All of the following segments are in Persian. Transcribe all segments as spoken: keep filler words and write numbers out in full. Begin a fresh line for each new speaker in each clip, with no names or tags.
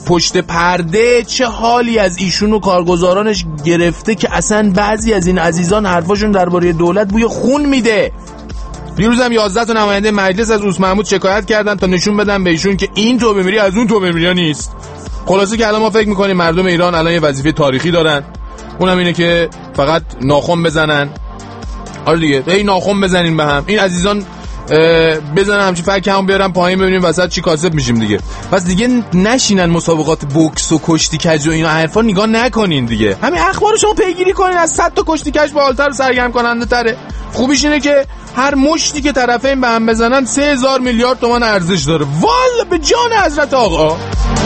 پشت پرده چه حالی از ایشون و کارگزارانش گرفته که اصلا بعضی از این عزیزان حرفاشون درباره دولت بوی خون میده. دیروز هم یازده تا نماینده مجلس از اوس محمود شکایت کردن تا نشون بدن به ایشون که این توبه میری از اون توبه میری نیست. خلاصه که الان ما فکر میکنیم مردم ایران الان یه وظیفه تاریخی دارن، اونم اینه که فقط ناخن بزنن. آره دیگه، هی ناخن بزنین به هم. این عزیزان بزنن همچین فکر هم بیارن پایین، ببینیم وسط چی کاسب میشیم دیگه. پس دیگه نشینن مسابقات بوکس و کشتی کج و اینا حرفا نگاه نکنین دیگه. همین اخبارو شما پیگیری کنین، از صد تا کشتی کج بالاتر و سرگرم کننده تره. خوبیش اینه که هر مشتی که طرفین به هم بزنن سه هزار میلیارد تومان ارزش داره. والا به جان حضرت آقا.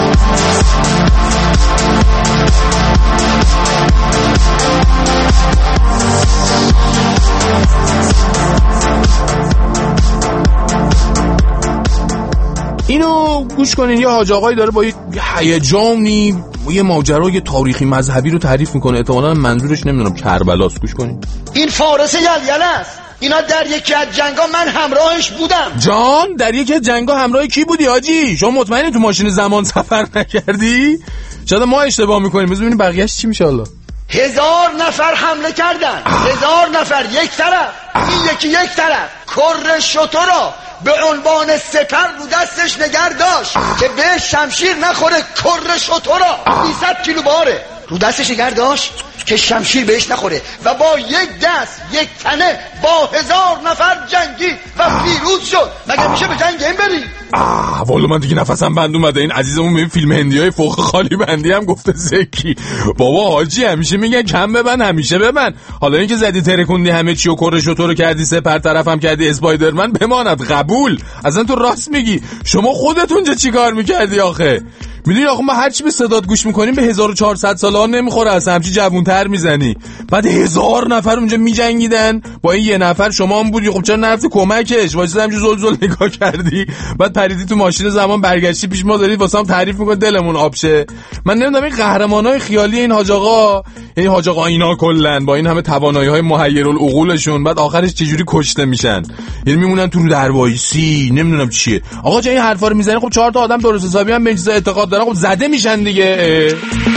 اینو گوش کنین، یه حاج آقایی داره با یه هیجانی یه ماجرای تاریخی مذهبی رو تعریف میکنه. احتمالاً منظورش نمیدونم کربلاست. گوش کنین.
این فارس یلیل است. اینا در یکی از جنگا من همراهش بودم.
جان در یکی از جنگا همراه کی بودی حاجی؟ شما مطمئنی تو ماشین زمان سفر نکردی؟ شاید ما اشتباه میکنیم. بذار ببینیم بقیه‌اش چی میشه. الله
هزار نفر حمله کردن. هزار نفر یک طرف، این یکی یک طرف. کر شترا به عنوان سپر رو دستش نگر داشت که به شمشیر نخوره. کر شترا بیست کیلو باره رو دستش نگر داشت که شمشیر بهش نخوره و با یک دست یک تنه با هزار نفر جنگی و پیروز شد. مگر میشه به جنگ این بری؟
آه والا من دیگه نفسم بند اومده. این عزیزمون به فیلم هندیای فوق خالی بندی هم گفته زکی. بابا حاجی همیشه میگن کم ببن همیشه ببن. حالا اینکه زدی ترکوندی همه چی و کرش و تو رو کردی سپر طرفم کردی اسپایدرمن بماند قبول. اصلا تو راست میگی. شما خودتون چه چیکار میکردی آخه؟ میدونی آخه ما هر چی به صدات گوش میکنیم به هزار و چهارصد ساله ها نمیخوره. اصلا همچی جوونتر میزنی. بعد هزار نفر اونجا میجنگیدن با این یه نفر شما هم بودی. خب چرا نرفتی کمکش؟ واسه همینجوری زل زل نگاه کردی بعد پریدی تو ماشین زمان برگشتی پیش ما دارید واسه هم تعریف میکنه دلمون آب شه. من نمیدونم این قهرمانای خیالی این حاج آقا، یعنی حاج آقا اینا کلا با این همه توانایی‌های محیرالعقولشون بعد آخرش چجوری کشته میشن؟ یعنی میمونن تو دروایسی نمیدونم چیه. آقا جای این حرفا رو میزنی خب چهار تا آدم درست حسابی هم به این چیزا اعتقاد دارن خب زده میشن دیگه.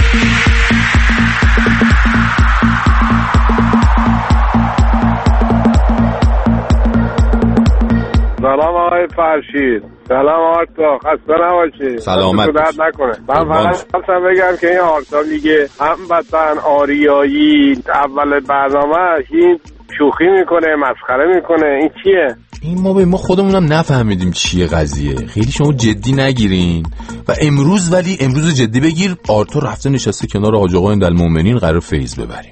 سلام آقای فرشید. سلام آرتا، خسته نباشی.
سلامت
درد نکنه. من فقط خواستم بگم که این آرتا میگه هموطن آریایی اول برنامه این شوخی میکنه مسخره میکنه. این چیه؟
این ما به ما خودمونم نفهمیدیم چیه قضیه. خیلی شما جدی نگیرین و امروز ولی امروز جدی بگیر. آرتا رفته نشسته کنار حاج آقا امیرالمومنین قرار فیض ببریم.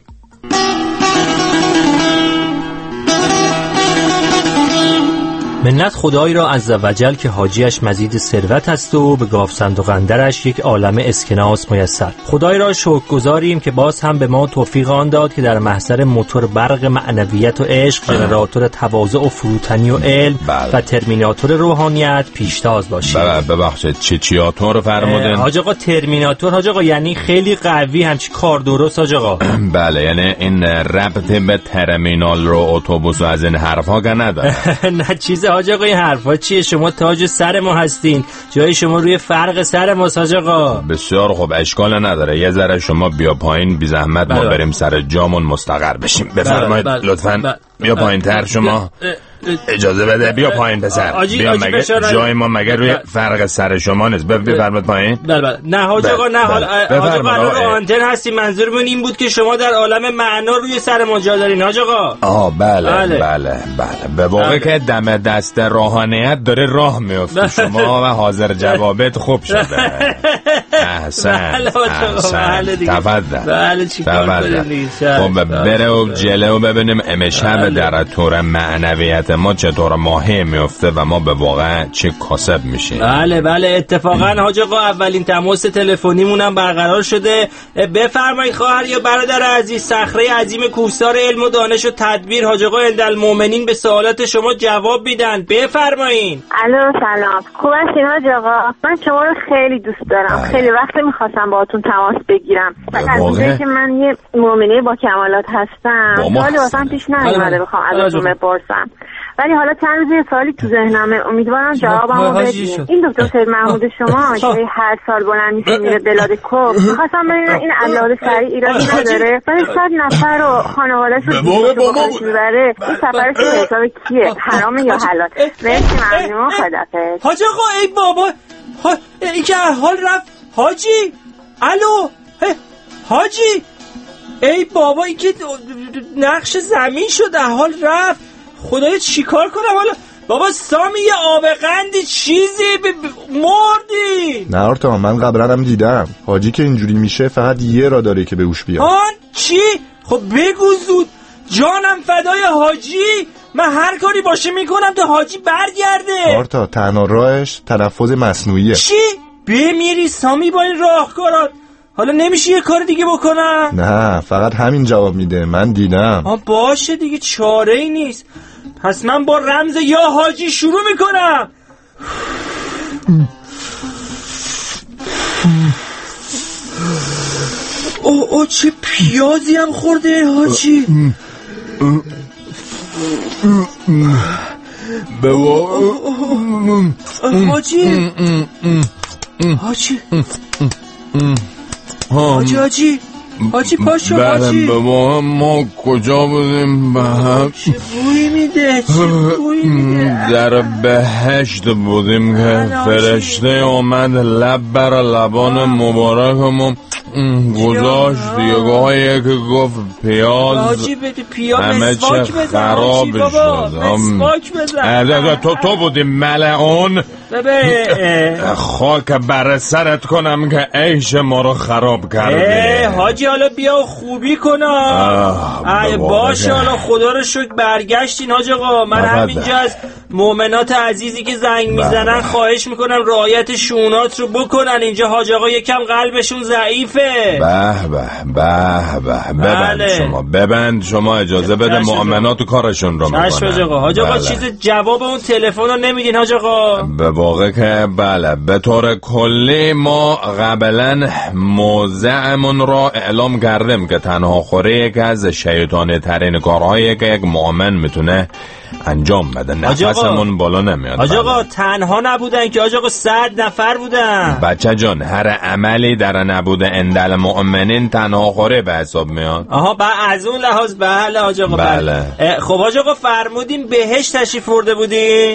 منت خدایی را عزوجل که حاجیش مزید ثروت است و به گاو صندوق اندرش یک عالم اسکناس میسر. خدای را شکرگزاریم که باز هم به ما توفیق آن داد که در محضر موتور برق معنویت و عشق، ژنراتور تواضع و فروتنی و علم بله. و ترمیناتور روحانیت پیشتاز باشیم.
ببخشید چه چیاتور فرمودن؟
حاج آقا ترمیناتور حاج آقا یعنی خیلی قوی همچی کار درست حاج آقا.
بله یعنی این ربط به ترمینال رو اتوبوس و از این حرفا که نداره.
نه چیز حاج آقا این حرفا چیه؟ شما تاج سر ما هستین، جای شما روی فرق سر ما حاج آقا.
بسیار خوب اشکال نداره. یه ذره شما بیا پایین بی زحمت ما بریم سر جامون مستقر بشیم. بفرمایید لطفاً. بیا پایین تر شما. اجازه بده بیا پایین پسر. بیا مگه جای ما مگه روی فرق سر شما نیست؟ بفرمایید پایین.
بله بله. نه حاج آقا نه حاج آقا رو آنتن هستی. منظورمون این بود که شما در عالم معنا روی سر ما جا دارین حاج آقا.
آه بله بله بله, بله. به واقع که دم دست روحانیت داره راه میفته. شما و حاضر جوابت خوب شده. احسن احسن تفضل.
بله چیکار کنیم؟
خب بره و جلو ببینیم امشب در طور معنویت ما چطور ماهی میفته و ما به واقع چه کاسب میشیم.
بله بله اتفاقا حاج آقا اولین تماس تلفنیمون هم برقرار شده. بفرمایید خواهر یا برادر عزیز، صخره عظیم کوهسار علم و دانش و تدبیر حاج آقا امیرالمومنین به سوالات شما جواب میدن. بفرمایید.
الو سلام، خوب هستین حاج آقا؟ من شما رو خیلی دوست دارم. خیلی وقت میخواستم باهاتون تماس بگیرم. از اونجایی که من یه مؤمنه با کمالات هستم سوالی واسم پیش نیومده بخوام ازتون بپرسم، ولی حالا چند روز یه سوالی تو ذهنمه، امیدوارم جوابمو بدین. این دکتر سید محمود شما که هر سال بلند میشه میره بلاد کفر، میخواستم ببینم این علاوه سریع ایرادی نداره؟ ولی صد نفر رو خانواده‌شو میبره، این سفرش به حساب کیه؟ حرامه یا حلال؟ مرسی ممنون، خدافظ.
حاج آقا ای بابا، این که حال رفت. حاجی الو حاجی، ای بابا این که نقش زمین شد، حال رفت. خدایا چی کار کنم حالا؟ بابا سامی یه آب قندی چیزی ب... ب... مردی.
نه آرتا، من قبلا هم دیدم حاجی که اینجوری میشه فقط یه را داره که به هوش بیاد.
آن چی؟ خب بگو زود، جانم فدای حاجی، من هر کاری باشه میکنم تا حاجی برگرده.
آرتا تنها راهش تنفس مصنوعیه.
چی؟ بمیری سامی با این راهکارات؟ حالا نمیشه یه کار دیگه بکنم؟
نه فقط همین جواب میده، من دیدم.
آه باشه دیگه، چاره ای نیست. پس من با رمز یا حاجی شروع میکنم. او او چه پیازی هم خورده حاجی.
بابا
حاجی حاجی حاجی حاجی حاجی پاشو حاجی.
بابا ما کجا بودیم؟ به
چه بوی میده، چه بوی میده؟
در بهشت بودیم که فرشته اومد لب بر لبان مبارکمون گذاشت، یگاهی که گفت پیاز
حاجی بده پیاز،
همه چه خراب شد.
مسواک بزن.
تو تو بودی ملعون، خاک بر سرت کنم که عیش ما رو خراب کردی.
حاجی حالا بیا خوبی کنم. ای باشه حالا خدا رو شکر برگشتین حاج آقا. من همینجا از مؤمنات عزیزی که زنگ میزنن خواهش میکنم رعایت شونات رو بکنن. اینجا حاج آقا یکم قلبشون ضعیفه.
به به به به ببند شما ببند شما اجازه بده مؤمنات کارشون رو میکنن.
چشم حاج آقا. حاج آقا چیز جواب اون تلفن رو نمیدین حاج آقا؟
به واقع که بله، به طور کلی ما قبلا موضعمون را اعلام کردیم که تنها خوره یکی از شیطانی ترین کارهایی که یک مؤمن میتونه انجام بده. نفسمون بالا نمیاد.
حاج آقا تنها نبودن که حاج آقا، صد نفر بودن.
بچه جان هر عملی در نبوده اندل مؤمنین تنها خوره به حساب میاد.
آها با از اون لحاظ بله حاج آقا.
بله.
خب حاج آقا فرمودین بهشت تشریف برده بودین؟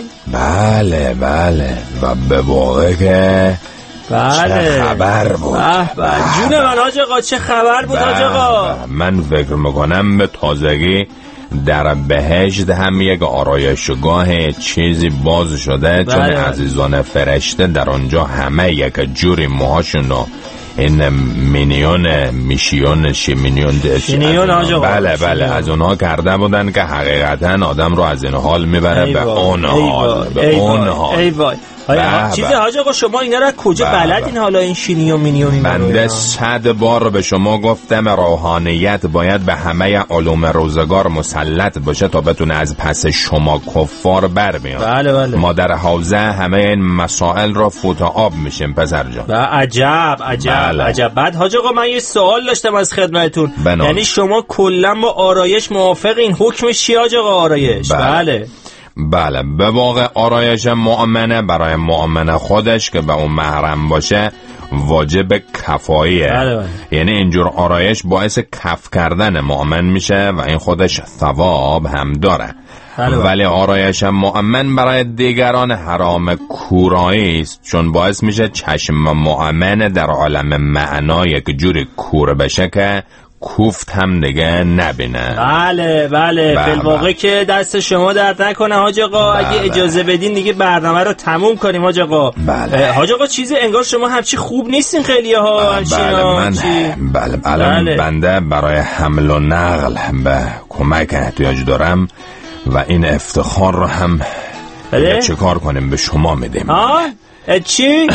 بله بله و به واقع که
بله.
چه خبر بود؟
جون من حاج آقا چه خبر بود حاج آقا؟
من فکر میکنم به تازگی در بهشت هم یک آرایشگاه چیزی باز شده. بله. چون عزیزان فرشته در آنجا همه یک جوری موهاشون رو این مینیون میشیون شیمینیون
شینیون آجا.
بله بله از اونها کرده بودن که حقیقتا آدم رو از این حال میبره به اون حال به اون حال.
ای وای چیزی حاج آقا شما اینا را کجا بلدین؟ حالا این شینی و مینی و اینا
بنده صد بار به شما گفتم روحانیت باید به همه علوم روزگار مسلط باشه تا بتونه از پس شما کفار بر بیاد.
بله بله.
ما در حوزه همه این مسائل را فوت آب میشیم پسر جان.
عجب عجب بله. عجب. بعد حاج آقا من یه سوال داشتم از خدمتتون. یعنی شما کلا با آرایش موافقین؟ حکمش چیه حاج آقا آرایش؟ بله, بله.
بله به واقع آرایش مؤمنه برای مؤمن خودش که به اون محرم باشه واجب کفاییه.
بله بله.
یعنی اینجور آرایش باعث کف کردن مؤمن میشه و این خودش ثواب هم داره. بله. ولی آرایش مؤمن برای دیگران حرام کورایی است، چون باعث میشه چشم مؤمن در عالم معنا یک جوری کور بشه که کوفت هم دیگه نبینه.
بله بله. فی‌الواقع که دست شما درد نکنه حاج آقا. بله. اگه اجازه بدین دیگه برنامه رو تموم کنیم حاج آقا.
بله.
حاج آقا چیزی انگار شما همچی خوب نیستین خیلی ها.
بله من بله بله بنده برای حمل و نقل به کمک احتیاج دارم و این افتخار رو هم بله؟ چه کار کنیم به شما میدیم.
چی؟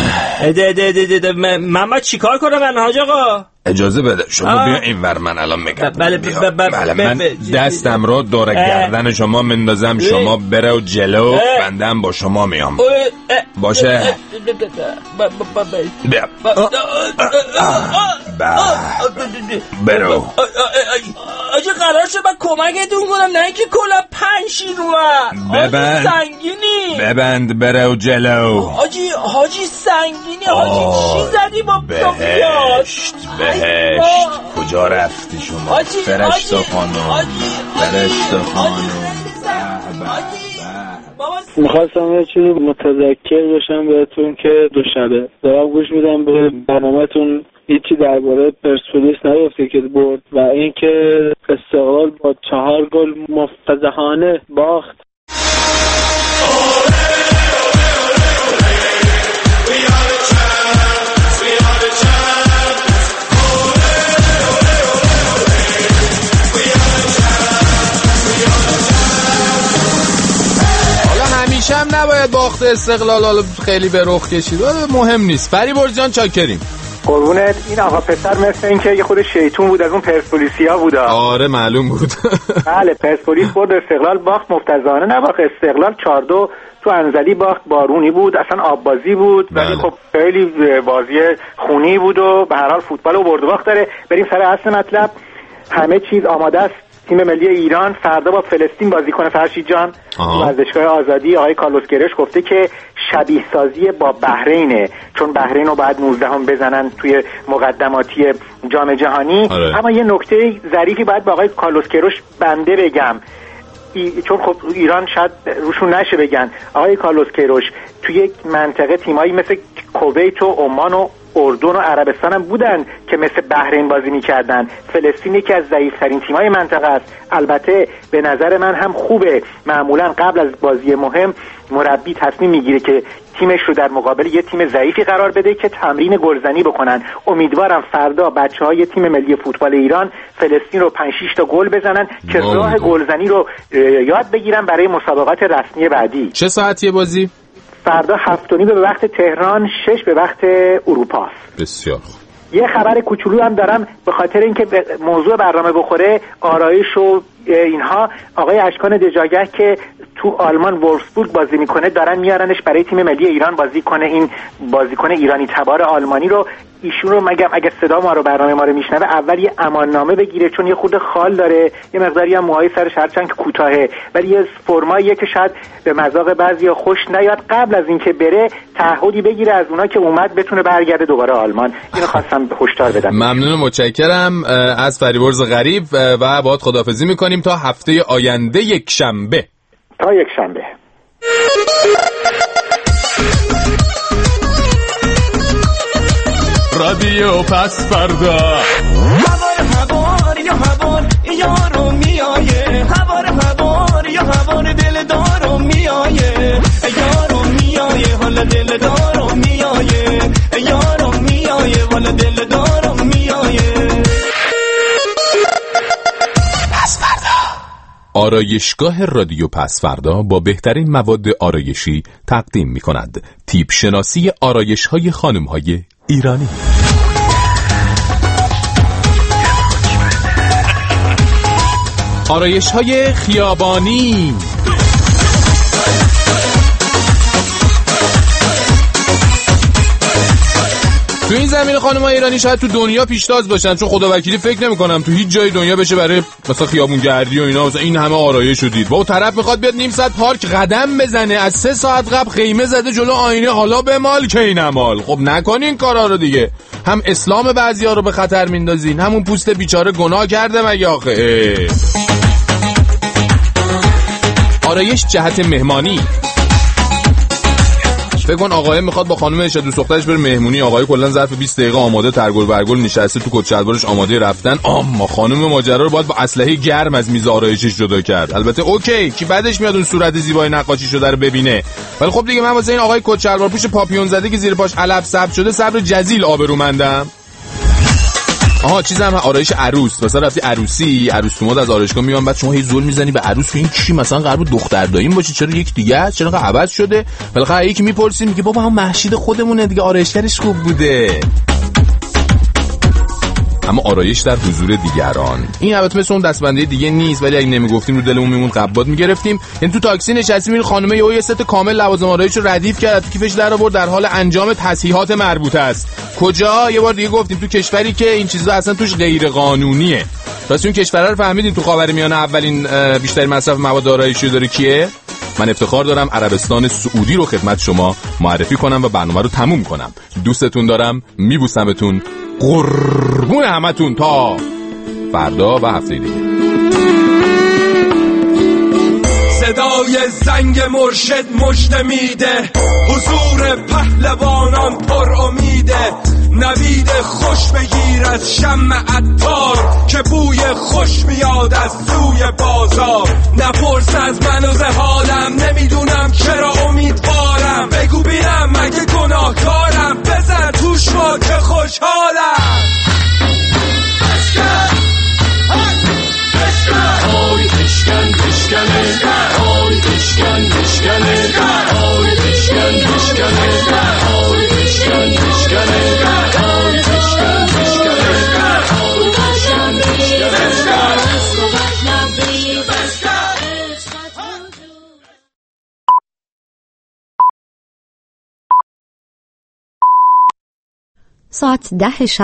من باید چی کار کنم من حاج آقا؟
اجازه بده شما بیا اینور من الان میگم.
بله
بله من دستم رو دور گردن شما مندازم شما بره و جلو بندم با شما میام باشه. بیا برو
آجی قرار شد من کمکتون کنم نه اینکه کلا پنشی رو من
ببند
سنگینی
ببند بره و جلو
آجی حاجی سنگینی حاجی چی زدی با
بهشت بهشت کجا رفتی شما فرشته خانم فرشته خانم
میخواستم یه چیزی متذکر بشم بهتون که دوشنبه دارم گوش میدم به برنامه‌تون هیچی درباره پرسپولیس نگفته که برد و اینکه استقلال با چهار گل مفتضحانه باخت.
هم نباید باخت استقلال حالا خیلی به رخ کشید مهم نیست. فریبرز جان چاکریم.
قربونت. این آقا پسر مثل این که یه خود شیطون بود از اون پرسپولیسیا بود.
آره معلوم بود.
بله پرسپولیس برد استقلال باخت مفتضحانه نباخت. استقلال چهار دو تو انزلی باخت بارونی بود اصلا آب بازی بود ولی خب خیلی بازی خونی بود و به هر حال فوتبال و برد و باخت داره. بریم سر اصل مطلب. همه چیز آماده است. تیم ملی ایران فردا با فلسطین بازی کنه. فرشید جان ورزشگاه آزادی آقای کارلوس گرش گفته که شبیه سازی با بحرینه چون بحرین رو بعد نوزده هم بزنن توی مقدماتی جام جهانی. آره. اما یه نکته ظریفی باید با آقای کارلوس گرش بنده بگم ای... چون خب ایران شاید روشون نشه بگن. آقای کارلوس گرش توی یک منطقه تیمایی مثل کویت و عمان و اردن و عربستان هم بودن که مثل بحرین بازی می‌کردن. فلسطین یکی از ضعیف‌ترین تیم‌های منطقه است. البته به نظر من هم خوبه معمولا قبل از بازی مهم مربی تصمیم میگیره که تیمش رو در مقابل یه تیم ضعیفی قرار بده که تمرین گلزنی بکنن. امیدوارم فردا بچه‌های تیم ملی فوتبال ایران فلسطین رو پنج شش تا گل بزنن که راه گلزنی رو یاد بگیرن برای مسابقات رسمی بعدی.
چه ساعتیه بازی؟
فردا هفت و نیم به وقت تهران، شش به وقت اروپا.
بسیار خوب.
یه خبر کوچولو هم دارم به خاطر اینکه موضوع برنامه بخوره آرایش و اینها. آقای اشکان دژاگه که تو آلمان وولفسبورگ بازی میکنه دارن میارنش برای تیم ملی ایران بازی کنه. این بازیکن ایرانی تبار آلمانی رو ایشون رو مگم اگه صدا ما رو برنامه ما رو میشنوه اول یه اماننامه بگیره چون یه خورده خال داره یه مقداری هم موهای سرش هرچند که کوتاهه ولی یه فرماییه که شاید به مذاق بعضیا خوش نیاد. قبل از اینکه بره تعهدی بگیره از اونها که اومد بتونه برگرده دوباره آلمان. اینو خواستم هشدار بدم.
ممنون متشکرم از فریبرز غریب و باهات خداحافظی میکنیم تا هفته آینده یک شنبه.
تا یک شنبه.
رادیو پس فردا.
هوار هوار یا هوار یارو میایه هوار هوار یا هوار دل دارو میایه یارو میایه حالا دل دارو میایه یارو میایه حالا دل دارو میایه.
پس فردا. آرایشگاه رادیو پس فردا با بهترین مواد آرایشی تقدیم می‌کند. تیپ شناسی آرایش‌های خانم‌های ایرانی. آرایش‌های خیابانی. تو این زمین خانم‌های ایرانی شاید تو دنیا پیشتاز باشن چون خدا وکیلی فکر نمی‌کنم تو هیچ جای دنیا بشه برای مثلا خیابون گردی و اینا مثلا این همه آرایش شدید. با طرف میخواد بیاد نیم ساعت پارک قدم بزنه از سه ساعت قبل خیمه زده جلو آینه حالا به مال کی نمال. خب نکنین کارا رو دیگه. هم اسلام بعضیا رو به خطر میندازین همون پوست بیچاره گناه کرده مگه آخه. آرایش جهت مهمانی. فکر کن آقای میخواد با خانومش دوست دخترش بره مهمونی. آقای کلا ظرف بیست دقیقه آماده ترگل برگل نشسته تو کت شلوارش آماده رفتن. اما خانم ماجرا رو باید با اسلحه گرم از میز آرایشش جدا کرد. البته اوکی کی بعدش میاد اون صورت زیبای نقاشی شده رو ببینه. ولی خب دیگه من واسه این آقای کت شلوار پوش پاپیون زده که زیر پاش علف ثبت شده صبر جزیل آبرومندم. آها چیزم آرایش عروس، مثلا رفتی عروسی، عروس تو مود از آرایشگاه میان، بعد شما هی زل میزنی به عروس، این کی مثلا قرار بود دختر داییم باشه، چرا یک دیگه است، چرا عوض شده؟ بالاخره یکی میپرسیم میگه بابا هم مهشید خودمونه دیگه، آرایشگرش خوب بوده. اما آرایش در حضور دیگران، این البته مثل اون دستبنده دیگه نیست، ولی اگه نمیگفتیم رو دلمون میمون قباد میگرفتیم. یعنی تو تاکسی نشستیم این خانمه یهو یه ست کامل لوازم آرایش رو ردیف کرد، کیفش در آورد، در حال انجام تصحیحات مربوطه است. کجا؟ یه بار دیگه گفتیم تو کشوری که این چیزا اصلا توش غیر قانونیه. راست اون کشورا رو فهمیدین تو خاورمیانه اولین بیشترین مصرف مواد آرایشی داره کیه؟ من افتخار دارم عربستان سعودی رو خدمت شما معرفی کنم و برنامه رو تموم کنم. دوستتون دارم، میبوسمتون، قربون همتون، تا فردا و هفته دیگه.
صدای زنگ مرشد مژده میده، حضور پهلوانان پر امیده، نوید خوش بگیر از شمع عطار که بوی خوش میاد از سوی بازار. نپرس از من و حالم، نمیدونم چرا امیدوارم، بگو بینم مگه گناهکارم، بزن توش ما که خوشحالم. بشکن آی بشکن بشکنه، آی بشکن بشکنه، آی بشکن بشکنه، آی بشکن بشکنه، آی بشکن بشکنه، آی بشکن بشکنه.
ساعت ده شب